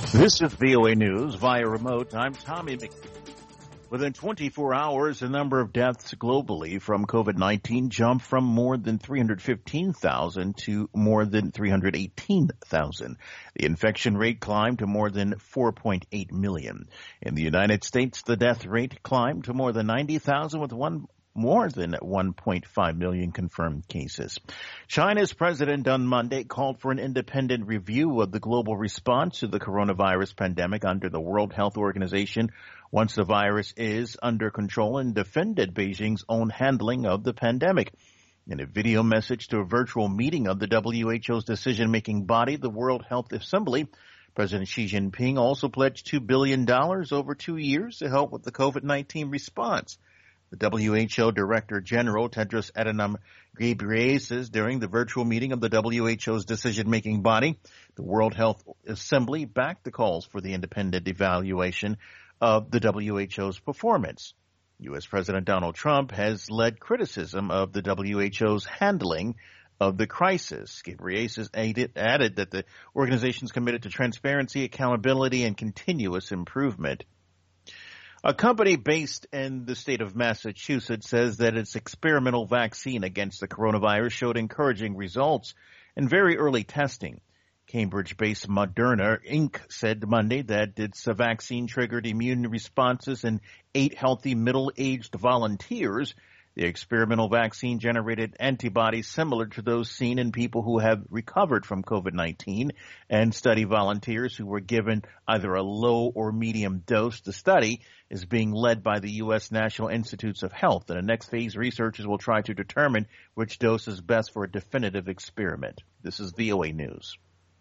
This is VOA News via remote. I'm Tommy McNeil. Within 24 hours, the number of deaths globally from COVID-19 jumped from more than 315,000 to more than 318,000. The infection rate climbed to more than 4.8 million. In the United States, the death rate climbed to more than 90,000 with more than 1.5 million confirmed cases. China's president on Monday called for an independent review of the global response to the coronavirus pandemic under the World Health Organization once the virus is under control, and defended Beijing's own handling of the pandemic. In a video message to a virtual meeting of the WHO's decision-making body, the World Health Assembly, President Xi Jinping also pledged $2 billion over 2 years to help with the COVID-19 response. The WHO Director General Tedros Adhanom Ghebreyesus, during the virtual meeting of the WHO's decision-making body, the World Health Assembly, backed the calls for the independent evaluation of the WHO's performance. U.S. President Donald Trump has led criticism of the WHO's handling of the crisis. Ghebreyesus added that the organization is committed to transparency, accountability, and continuous improvement. A company based in the state of Massachusetts says that its experimental vaccine against the coronavirus showed encouraging results in very early testing. Cambridge-based Moderna, Inc. said Monday that its vaccine triggered immune responses in 8 healthy middle-aged volunteers. The experimental vaccine generated antibodies similar to those seen in people who have recovered from COVID-19 and study volunteers who were given either a low or medium dose. The study is being led by the U.S. National Institutes of Health. In the next phase, researchers will try to determine which dose is best for a definitive experiment. This is VOA News.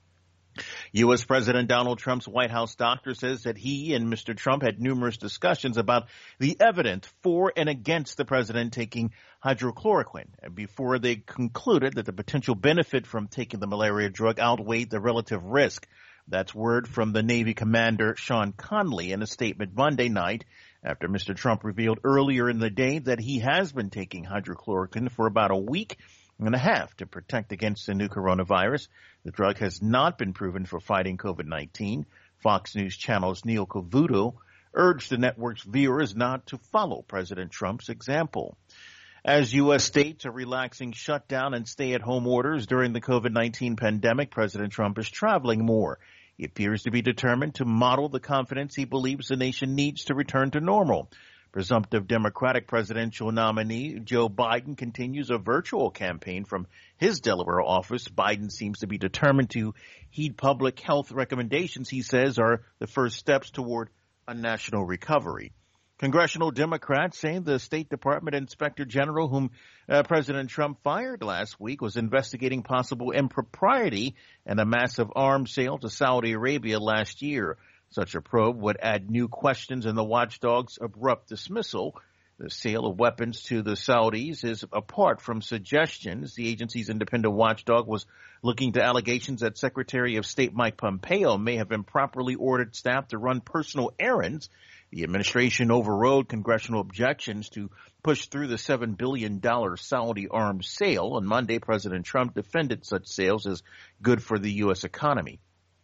U.S. President Donald Trump's White House doctor says that he and Mr. Trump had numerous discussions about the evidence for and against the president taking hydrochloroquine before they concluded that the potential benefit from taking the malaria drug outweighed the relative risk. That's word from the Navy commander Sean Conley in a statement Monday night after Mr. Trump revealed earlier in the day that he has been taking hydrochloroquine for about a week and a half to protect against the new coronavirus. The drug has not been proven for fighting COVID-19. Fox News Channel's Neil Cavuto urged the network's viewers not to follow President Trump's example. As U.S. states are relaxing shutdown and stay-at-home orders during the COVID-19 pandemic, President Trump is traveling more. He appears to be determined to model the confidence he believes the nation needs to return to normal. Presumptive Democratic presidential nominee Joe Biden continues a virtual campaign from his Delaware office. Biden seems to be determined to heed public health recommendations he says are the first steps toward a national recovery. Congressional Democrats say the State Department Inspector General, whom President Trump fired last week, was investigating possible impropriety in a massive arms sale to Saudi Arabia last year. Such a probe would add new questions in the watchdog's abrupt dismissal. The sale of weapons to the Saudis is apart from suggestions. The agency's independent watchdog was looking to allegations that Secretary of State Mike Pompeo may have improperly ordered staff to run personal errands. The administration overrode congressional objections to push through the $7 billion Saudi arms sale. On Monday, President Trump defended such sales as good for the U.S. economy.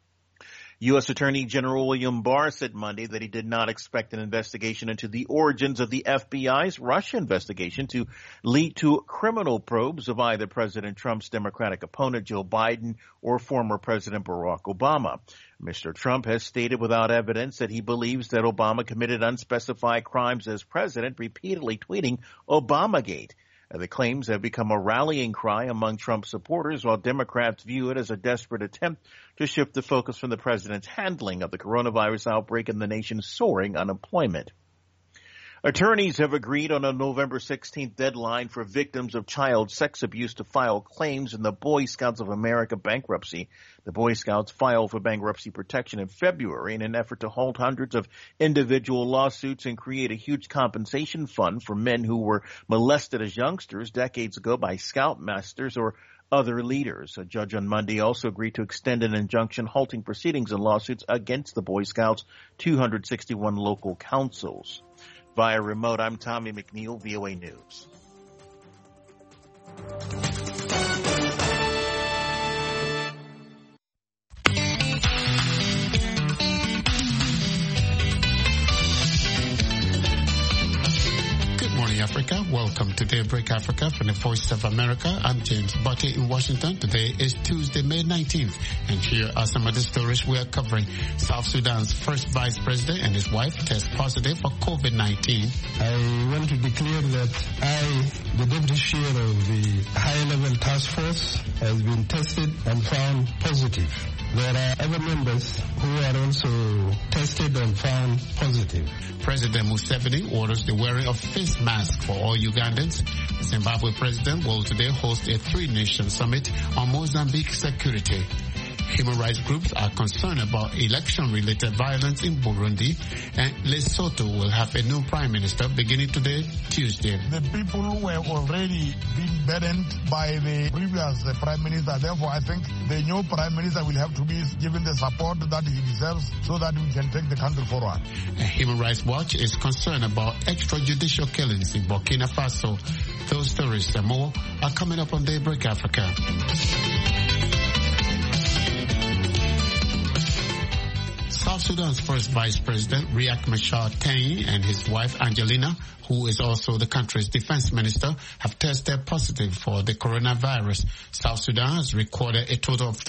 U.S. Attorney General William Barr said Monday that he did not expect an investigation into the origins of the FBI's Russia investigation to lead to criminal probes of either President Trump's Democratic opponent, Joe Biden, or former President Barack Obama. Mr. Trump has stated without evidence that he believes that Obama committed unspecified crimes as president, repeatedly tweeting Obamagate. The claims have become a rallying cry among Trump supporters, while Democrats view it as a desperate attempt to shift the focus from the president's handling of the coronavirus outbreak and the nation's soaring unemployment. Attorneys have agreed on a November 16th deadline for victims of child sex abuse to file claims in the Boy Scouts of America bankruptcy. The Boy Scouts filed for bankruptcy protection in February in an effort to halt hundreds of individual lawsuits and create a huge compensation fund for men who were molested as youngsters decades ago by scoutmasters or other leaders. A judge on Monday also agreed to extend an injunction halting proceedings and lawsuits against the Boy Scouts' 261 local councils. Via remote, I'm Tommy McNeil, VOA News. Welcome to Daybreak Africa from the Voice of America. I'm James Butte in Washington. Today is Tuesday, May 19th. And here are some of the stories we are covering. South Sudan's first vice president and his wife test positive for COVID-19. I want to declare that I, the deputy chair of the high-level task force, has been tested and found positive. There are other members who are also tested and found positive. President Museveni orders the wearing of face masks for all Ugandans. The Zimbabwe president will today host a three-nation summit on Mozambique security. Human rights groups are concerned about election-related violence in Burundi, and Lesotho will have a new prime minister beginning today, Tuesday. The people were already being burdened by the previous prime minister. Therefore, I think the new prime minister will have to be given the support that he deserves so that we can take the country forward. Human Rights Watch is concerned about extrajudicial killings in Burkina Faso. Those stories and more are coming up on Daybreak Africa. South Sudan's first vice president, Riek Machar Tene, and his wife, Angelina, who is also the country's defense minister, have tested positive for the coronavirus. South Sudan has recorded a total of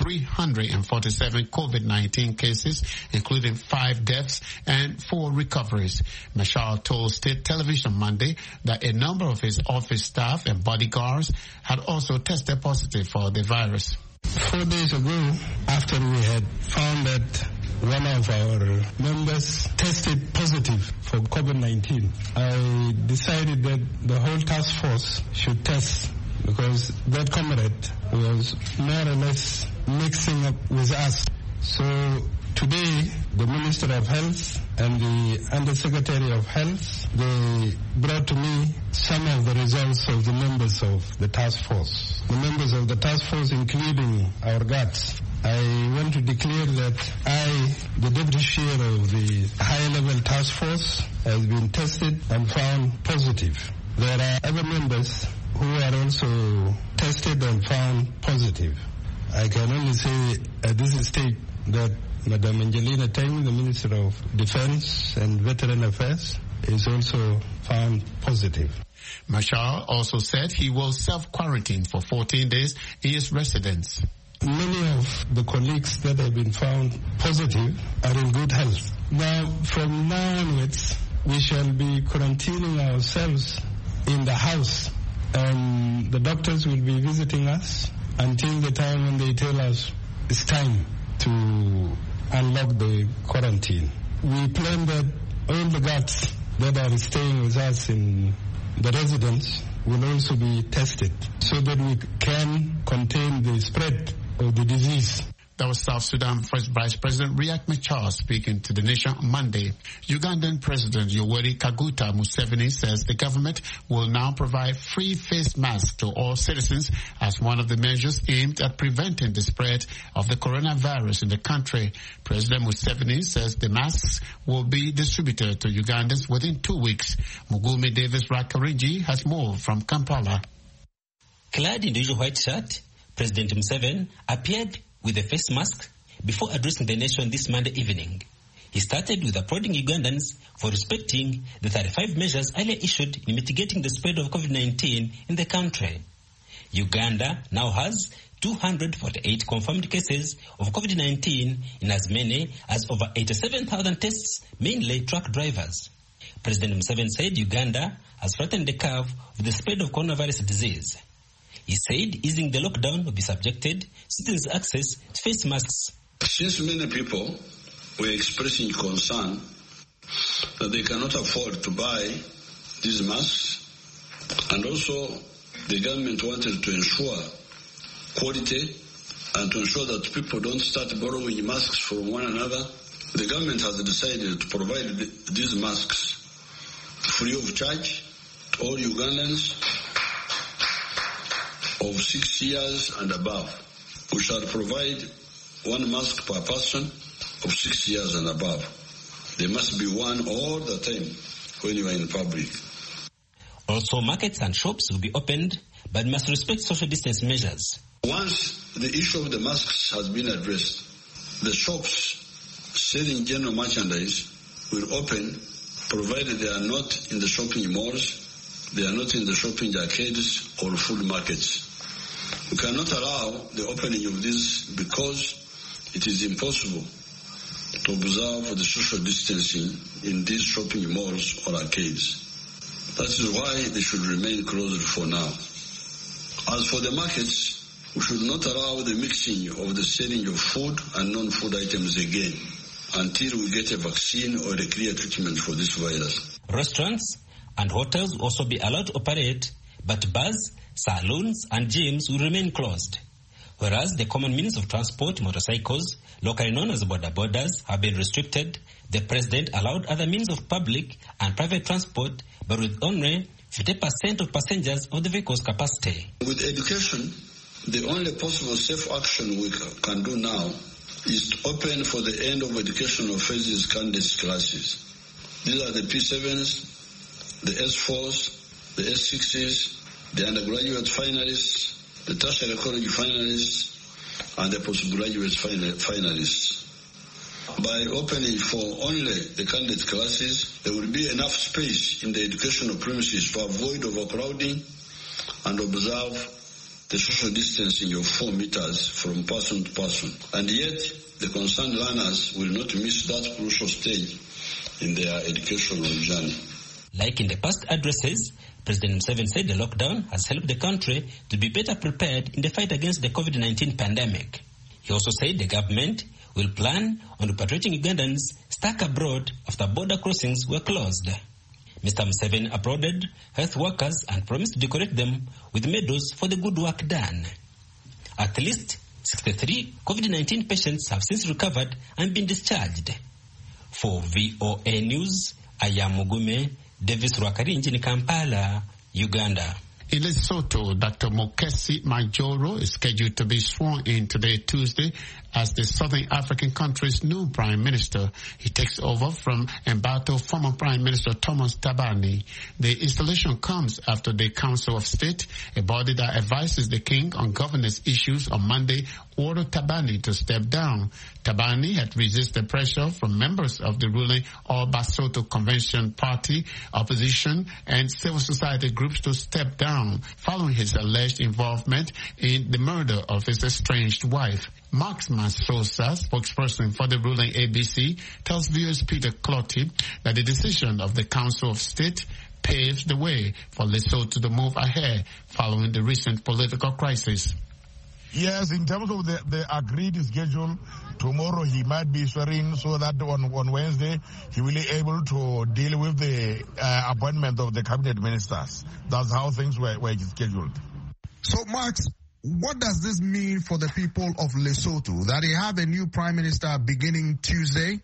347 COVID-19 cases, including 5 deaths and 4 recoveries. Machar told state television Monday that a number of his office staff and bodyguards had also tested positive for the virus. 4 days ago, after we had found that one of our members tested positive for COVID-19, I decided that the whole task force should test, because that comrade was more or less mixing up with us. So today, the Minister of Health and the Undersecretary of Health, they brought to me some of the results of the members of the task force. The members of the task force, including our guards. I want to declare that I, the deputy chair of the high-level task force, has been tested and found positive. There are other members who are also tested and found positive. I can only say at this stage that Madam Angelina Tene, the Minister of Defense and Veteran Affairs, is also found positive. Machar also said he will self-quarantine for 14 days in his residence. Many of the colleagues that have been found positive are in good health. Now, from now onwards, we shall be quarantining ourselves in the house, and the doctors will be visiting us until the time when they tell us it's time to unlock the quarantine. We plan that all the guards that are staying with us in the residence will also be tested so that we can contain the spread of the disease. That was South Sudan First Vice President Riek Machar speaking to the nation Monday. Ugandan President Yoweri Kaguta Museveni says the government will now provide free face masks to all citizens as one of the measures aimed at preventing the spread of the coronavirus in the country. President Museveni says the masks will be distributed to Ugandans within 2 weeks. Mugumi Davis Rakarinji has more from Kampala. Clad in the usual white shirt, President Museveni appeared with a face mask before addressing the nation this Monday evening. He started with applauding Ugandans for respecting the 35 measures earlier issued in mitigating the spread of COVID-19 in the country. Uganda now has 248 confirmed cases of COVID-19 in as many as over 87,000 tests, mainly truck drivers. President Museveni said Uganda has flattened the curve of the spread of coronavirus disease. He said easing the lockdown will be subjected citizens' access to face masks. Since many people were expressing concern that they cannot afford to buy these masks, and also the government wanted to ensure quality and to ensure that people don't start borrowing masks from one another, the government has decided to provide these masks free of charge to all Ugandans of 6 years and above. We shall provide 1 mask per person of 6 years and above. There must be one all the time when you are in public. Also, markets and shops will be opened, but must respect social distance measures. Once the issue of the masks has been addressed, the shops selling general merchandise will open, provided they are not in the shopping malls they are not in the shopping arcades or food markets. We cannot allow the opening of these because it is impossible to observe the social distancing in these shopping malls or arcades. That is why they should remain closed for now. As for the markets, we should not allow the mixing of the selling of food and non-food items again until we get a vaccine or a clear treatment for this virus. Restaurants and hotels will also be allowed to operate, but bars, saloons and gyms will remain closed. Whereas the common means of transport, motorcycles, locally known as border borders, have been restricted, the president allowed other means of public and private transport, but with only 50% of passengers of the vehicle's capacity. With education, the only possible safe action we can do now is to open for the end of educational phases candidates classes. These are the P7s, the S4s, the S6s, the undergraduate finalists, the tertiary college finalists, and the postgraduate finalists. By opening for only the candidate classes, there will be enough space in the educational premises to avoid overcrowding and observe the social distancing of 4 meters from person to person. And yet, the concerned learners will not miss that crucial stage in their educational journey. Like in the past addresses, President Museveni said the lockdown has helped the country to be better prepared in the fight against the COVID-19 pandemic. He also said the government will plan on repatriating Ugandans stuck abroad after border crossings were closed. Mr. Museveni applauded health workers and promised to decorate them with medals for the good work done. At least 63 COVID-19 patients have since recovered and been discharged. For VOA News, I am Mugume Davis Rwakarinji in Kampala, Uganda. In Lesotho, Dr. Mokesi Majoro is scheduled to be sworn in today, Tuesday, as the Southern African country's new prime minister. He takes over from embattled former Prime Minister Thomas Thabane. The installation comes after the Council of State, a body that advises the king on governance issues, on Monday ordered Thabane to step down. Thabane had resisted pressure from members of the ruling All Basotho Convention Party, opposition, and civil society groups to step down following his alleged involvement in the murder of his estranged wife. Max Masosa, spokesperson for the ruling ABC, tells viewers Peter Clotty that the decision of the Council of State paves the way for Lesotho to move ahead following the recent political crisis. Yes, in terms of the agreed schedule, tomorrow he might be swearing so that on Wednesday he will be able to deal with the appointment of the cabinet ministers. That's how things were scheduled. So, Max, what does this mean for the people of Lesotho, that they have a new prime minister beginning Tuesday?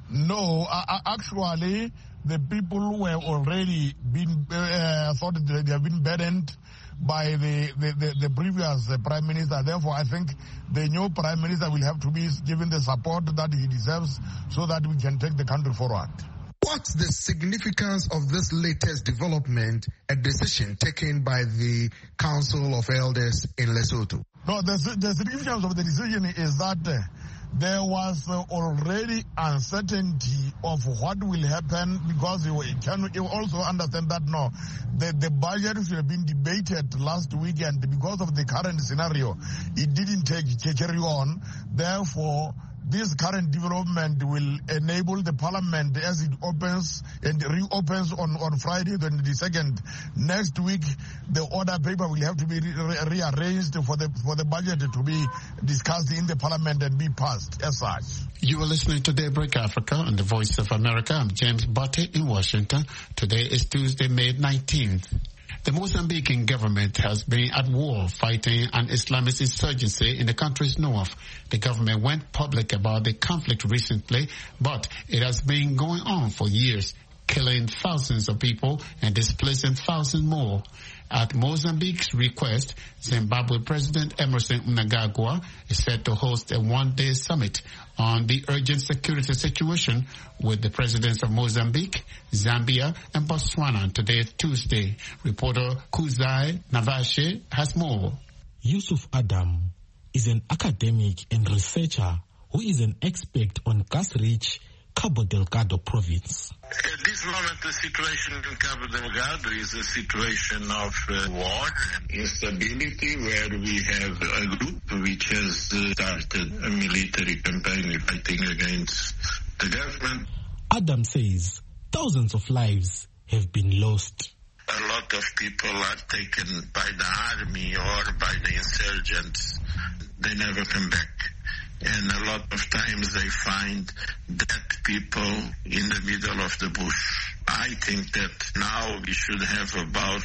No, actually, the people were already been thought that they have been burdened by the previous prime minister. Therefore, I think the new prime minister will have to be given the support that he deserves so that we can take the country forward. What's the significance of this latest development, a decision taken by the Council of Elders in Lesotho? No, the significance of the decision is that there was already uncertainty of what will happen, because you also understand that the budget should have been debated last weekend. Because of the current scenario, it didn't carry on. Therefore, this current development will enable the parliament, as it opens and reopens on Friday, the 22nd. Next week, the order paper will have to be rearranged for the budget to be discussed in the parliament and be passed as such. You are listening to Daybreak Africa on the Voice of America. I'm James Butte in Washington. Today is Tuesday, May 19th. The Mozambican government has been at war fighting an Islamist insurgency in the country's north. The government went public about the conflict recently, but it has been going on for years, killing thousands of people and displacing thousands more. At Mozambique's request, Zimbabwe President Emerson Mnangagwa is set to host a one-day summit on the urgent security situation with the presidents of Mozambique, Zambia, and Botswana today, Tuesday. Reporter Kuzai Navashe has more. Yusuf Adam is an academic and researcher who is an expert on gas-rich Cabo Delgado province. At this moment, the situation in Cabo Delgado is a situation of war and instability, where we have a group which has started a military campaign fighting against the government. Adam says thousands of lives have been lost. A lot of people are taken by the army or by the insurgents. They never come back. And a lot of times they find dead people in the middle of the bush. I think that now we should have about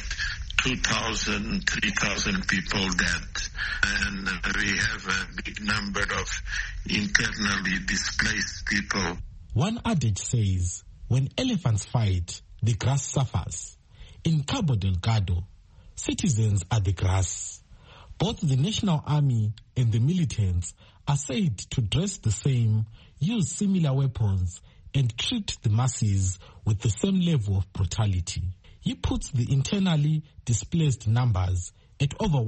2,000, 3,000 people dead. And we have a big number of internally displaced people. One adage says, when elephants fight, the grass suffers. In Cabo Delgado, citizens are the grass. Both the National Army and the militants are said to dress the same, use similar weapons, and treat the masses with the same level of brutality. He puts the internally displaced numbers at over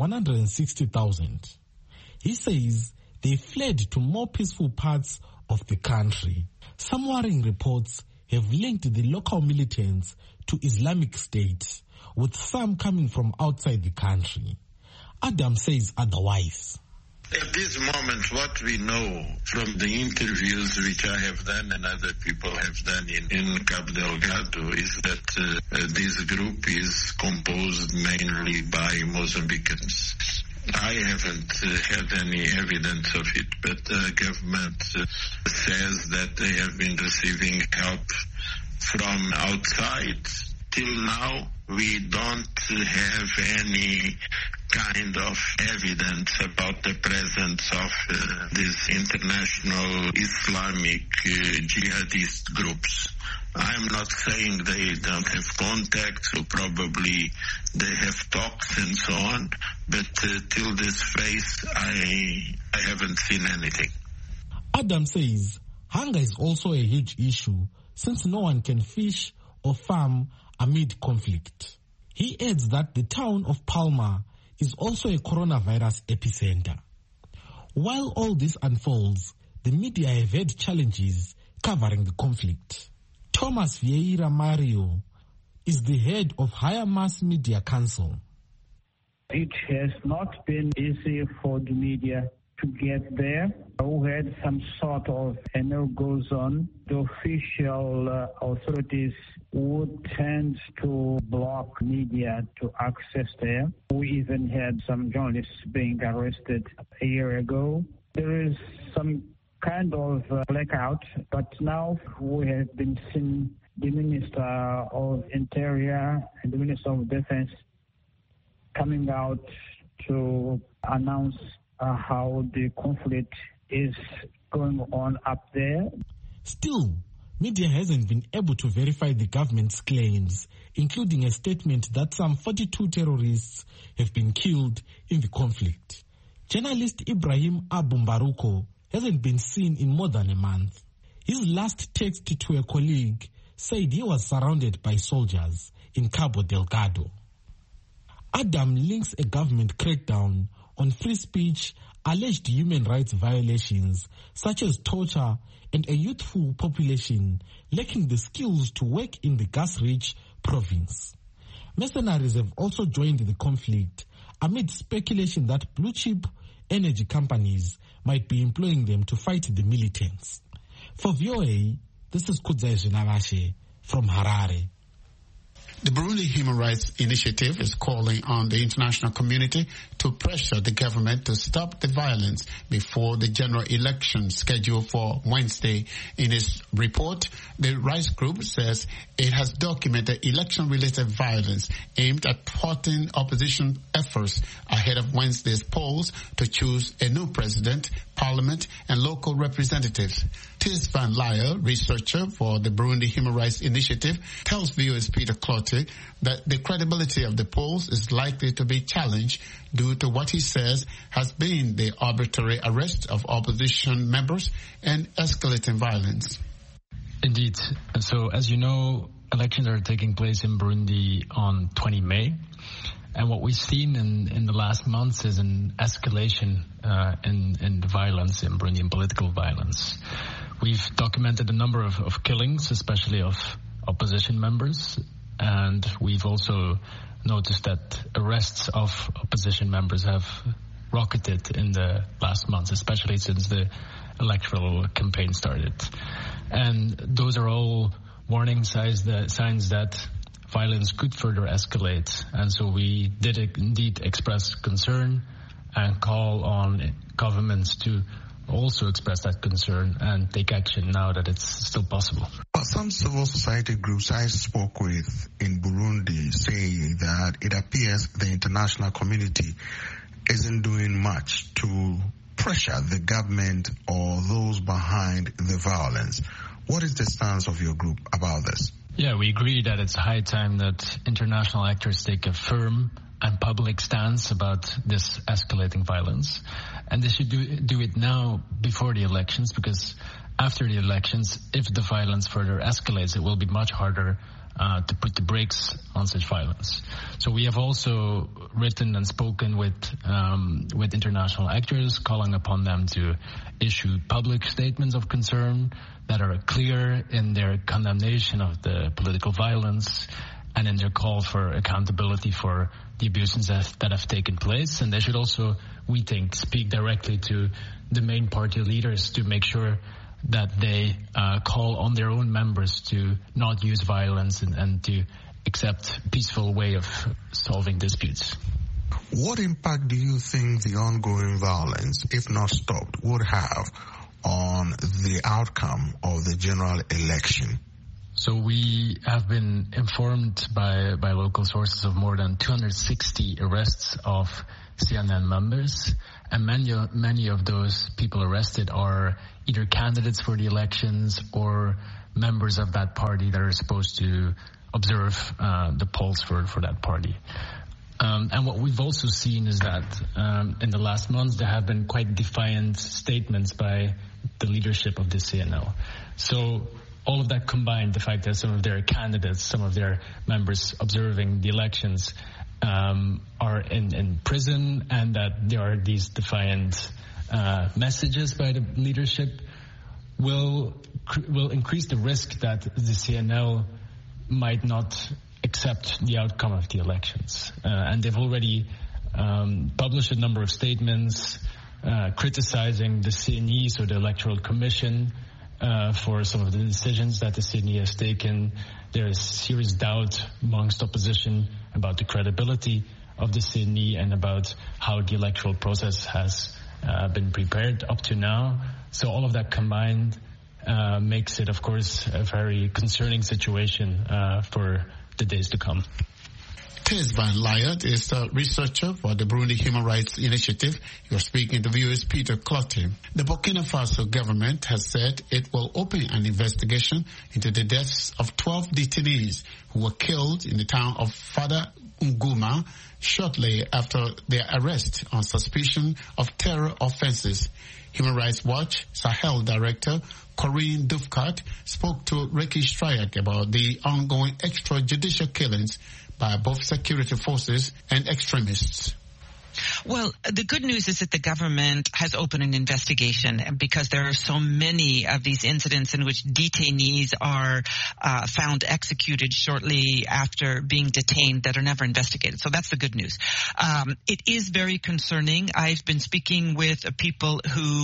160,000. He says they fled to more peaceful parts of the country. Some worrying reports have linked the local militants to Islamic State, with some coming from outside the country. Adam says otherwise. At this moment, what we know from the interviews which I have done and other people have done in Cabo Delgado is that this group is composed mainly by Mozambicans. I haven't had any evidence of it, but the government says that they have been receiving help from outside. Till now, we don't have any kind of evidence about the presence of these international Islamic jihadist groups. I'm not saying they don't have contacts, so probably they have talks and so on, but till this phase, I haven't seen anything. Adam says hunger is also a huge issue since no one can fish or farm amid conflict. He adds that the town of Palma is also a coronavirus epicenter. While all this unfolds, the media have had challenges covering the conflict. Thomas Vieira Mario is the head of Higher Mass Media Council. It has not been easy for the media to get there. We had some sort of a no-go zone. The official authorities would tend to block media to access there. We even had some journalists being arrested a year ago. There is some kind of blackout, but now we have been seeing the Minister of Interior and the Minister of Defense coming out to announce how the conflict is going on up there. Still, media hasn't been able to verify the government's claims, including a statement that some 42 terrorists have been killed in the conflict. Journalist Ibrahim Abumbaruko hasn't been seen in more than a month. His last text to a colleague said he was surrounded by soldiers in Cabo Delgado. Adam links a government crackdown on free speech, alleged human rights violations such as torture, and a youthful population lacking the skills to work in the gas-rich province. Mercenaries have also joined the conflict amid speculation that blue-chip energy companies might be employing them to fight the militants. For VOA, this is Kudzai Zvinavashe from Harare. The Burundi Human Rights Initiative is calling on the international community to pressure the government to stop the violence before the general election scheduled for Wednesday. In its report, the rights group says it has documented election-related violence aimed at thwarting opposition efforts ahead of Wednesday's polls to choose a new president, parliament, and local representatives. Tis Van Lyer, researcher for the Burundi Human Rights Initiative, tells VOA's Peter Clotte that the credibility of the polls is likely to be challenged due to what he says has been the arbitrary arrest of opposition members and escalating violence. Indeed. So, as you know, elections are taking place in Burundi on 20 May. And what we've seen in the last months is an escalation in violence in Burundi, in political violence. We've documented a number of killings, especially of opposition members, and we've also noticed that arrests of opposition members have rocketed in the last months, especially since the electoral campaign started. And those are all warning signs that violence could further escalate. And so we did indeed express concern and call on governments to also express that concern and take action now that it's still possible. But some civil society groups I spoke with in Burundi say that it appears the international community isn't doing much to pressure the government or those behind the violence. What is the stance of your group about this? Yeah, we agree that it's high time that international actors take a firm and public stance about this escalating violence. And they should do it now before the elections, because after the elections, if the violence further escalates, it will be much harder to put the brakes on such violence. So we have also written and spoken with international actors, calling upon them to issue public statements of concern that are clear in their condemnation of the political violence and in their call for accountability for the abuses that have taken place. And they should also, we think, speak directly to the main party leaders to make sure that they call on their own members to not use violence and to accept a peaceful way of solving disputes. What impact do you think the ongoing violence, if not stopped, would have on the outcome of the general election? So we have been informed by local sources of more than 260 arrests of CNN members, and many of those people arrested are either candidates for the elections or members of that party that are supposed to observe the polls for that party. And what we've also seen is that in the last months there have been quite defiant statements by the leadership of the CNL. So all of that combined, the fact that some of their candidates, some of their members observing the elections are in prison, and that there are these defiant messages by the leadership, will increase the risk that the CNL might not accept the outcome of the elections. And they've already published a number of statements criticizing the CNE, so the Electoral Commission, for some of the decisions that the CNE has taken. There is serious doubt amongst opposition about the credibility of the CNE and about how the electoral process has been prepared up to now. So all of that combined makes it, of course, a very concerning situation for the days to come. Tess Van Liert is a researcher for the Burundi Human Rights Initiative. You're speaking to viewers Peter Clottey. The Burkina Faso government has said it will open an investigation into the deaths of 12 detainees who were killed in the town of Fada Nguma shortly after their arrest on suspicion of terror offenses. Human Rights Watch Sahel Director Corinne Dufkat spoke to Ricky Stryak about the ongoing extrajudicial killings by both security forces and extremists. Well, the good news is that the government has opened an investigation, because there are so many of these incidents in which detainees are found executed shortly after being detained that are never investigated. So that's the good news. It is very concerning. I've been speaking with people who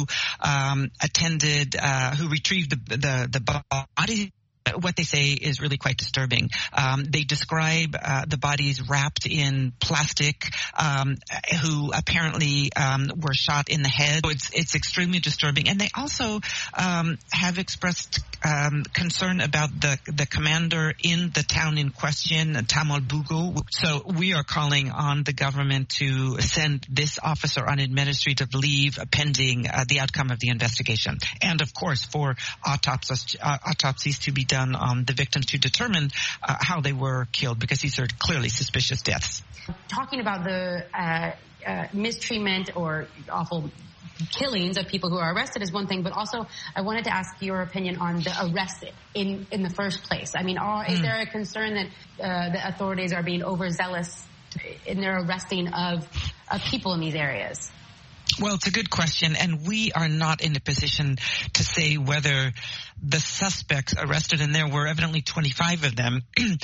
who retrieved the body. What they say is really quite disturbing. They describe the bodies wrapped in plastic, who apparently were shot in the head. So it's extremely disturbing. And they also have expressed concern about the commander in the town in question, Tamal Bugo. So we are calling on the government to send this officer on administrative leave pending the outcome of the investigation. And of course, for autopsies to be done on the victims to determine how they were killed, because these are clearly suspicious deaths. Talking about the mistreatment or awful killings of people who are arrested is one thing, but also I wanted to ask your opinion on the arrest in the first place. I mean, is there a concern that the authorities are being overzealous in their arresting of people in these areas? Well, it's a good question, and we are not in a position to say whether the suspects arrested, and there were evidently 25 of them,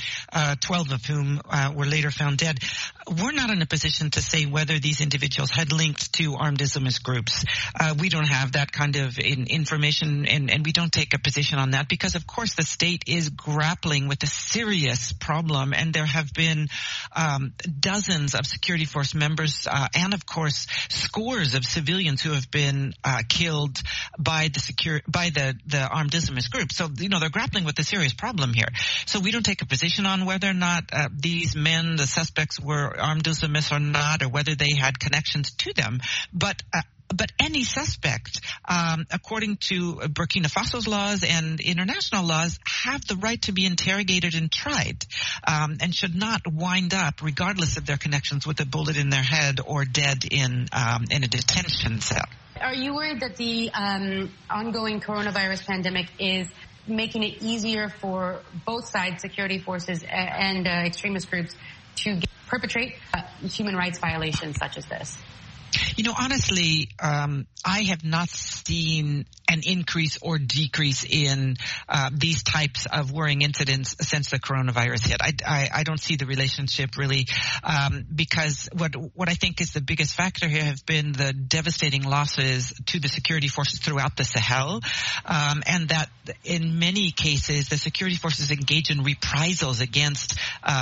12 of whom were later found dead. We're not in a position to say whether these individuals had links to armed Islamist groups. We don't have that kind of information, and we don't take a position on that because, of course, the state is grappling with a serious problem, and there have been dozens of security force members and, of course, scores of civilians who have been killed by the armed Islamist group. So, they're grappling with a serious problem here. So we don't take a position on whether or not these men, the suspects, were armed Islamists or not, or whether they had connections to them. But any suspect, according to Burkina Faso's laws and international laws, have the right to be interrogated and tried, and should not wind up, regardless of their connections, with a bullet in their head or dead in a detention cell. Are you worried that the ongoing coronavirus pandemic is making it easier for both sides, security forces and extremist groups, to perpetrate human rights violations such as this? Honestly, I have not seen an increase or decrease in these types of worrying incidents since the coronavirus hit. I don't see the relationship really, because what I think is the biggest factor here have been the devastating losses to the security forces throughout the Sahel, and that in many cases the security forces engage in reprisals against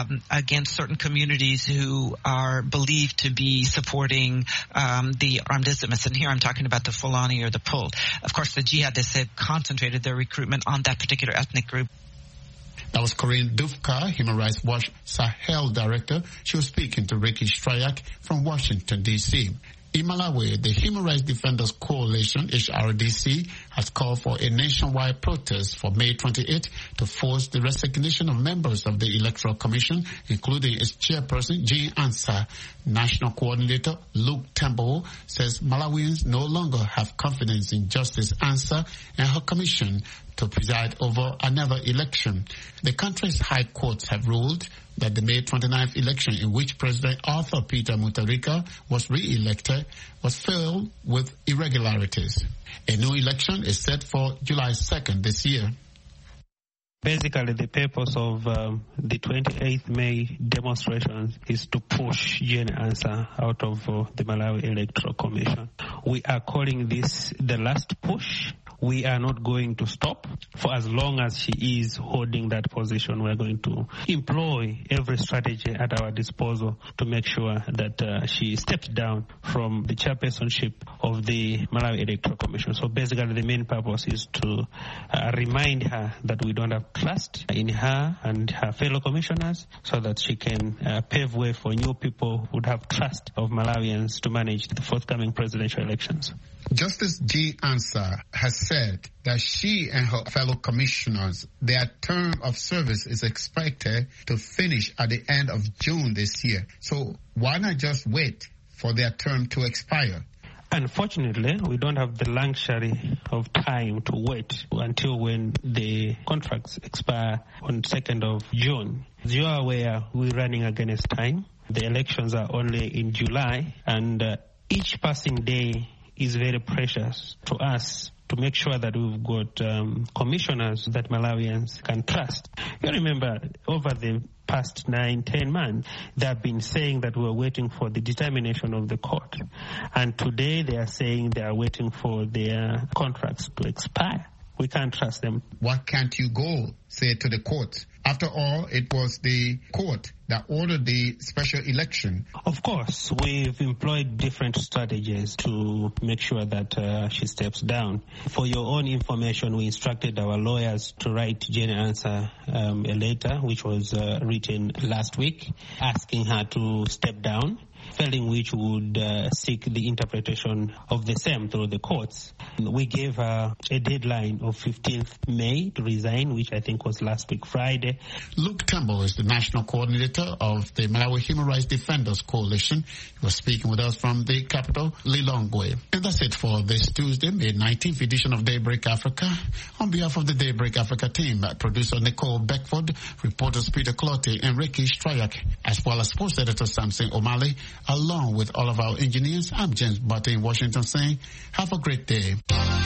certain communities who are believed to be supporting the armed Islamists. And here I'm talking about the Fulani or the Pul. Of course, the jihadists have concentrated their recruitment on that particular ethnic group. That was Corinne Dufka, Human Rights Watch Sahel Director. She was speaking to Ricky Strayak from Washington, D.C. In Malawi, the Human Rights Defenders Coalition, HRDC, has called for a nationwide protest for May 28 to force the resignation of members of the Electoral Commission, including its chairperson, Jean Ansah. National Coordinator Luke Tembo says Malawians no longer have confidence in Justice Ansah and her commission to preside over another election. The country's high courts have ruled that the May 29th election in which President Arthur Peter Mutharika was re-elected was filled with irregularities. A new election is set for July 2nd this year. Basically, the purpose of the 28th May demonstrations is to push Jean Ansah out of the Malawi Electoral Commission. We are calling this the last push. We are not going to stop. For as long as she is holding that position, we are going to employ every strategy at our disposal to make sure that she steps down from the chairpersonship of the Malawi Electoral Commission. So basically, the main purpose is to remind her that we don't have trust in her and her fellow commissioners, so that she can pave way for new people who would have trust of Malawians to manage the forthcoming presidential elections. Justice Jean Ansah has said that she and her fellow commissioners, their term of service is expected to finish at the end of June this year. So why not just wait for their term to expire? Unfortunately, we don't have the luxury of time to wait until when the contracts expire on 2nd of June. As you are aware, we're running against time. The elections are only in July, and each passing day is very precious to us to make sure that we've got commissioners that Malawians can trust. You remember, over the past 9-10 months, they have been saying that we're waiting for the determination of the court. And today they are saying they are waiting for their contracts to expire. We can't trust them. Why can't you go, say, to the court? After all, it was the court that ordered the special election. Of course, we've employed different strategies to make sure that she steps down. For your own information, we instructed our lawyers to write Jean Ansah a letter, which was written last week, asking her to step down, failing which would seek the interpretation of the same through the courts. We gave her a deadline of 15th May to resign, which I think was last week Friday. Luke Tembo is the national coordinator of the Malawi Human Rights Defenders Coalition. He was speaking with us from the capital, Lilongwe. And that's it for this Tuesday, May 19th edition of Daybreak Africa. On behalf of the Daybreak Africa team, producer Nicole Beckford, reporters Peter Clottey and Ricky Strayak, as well as sports editor Samson O'Malley, Along with all of our engineers, I'm James Barton in Washington saying, have a great day.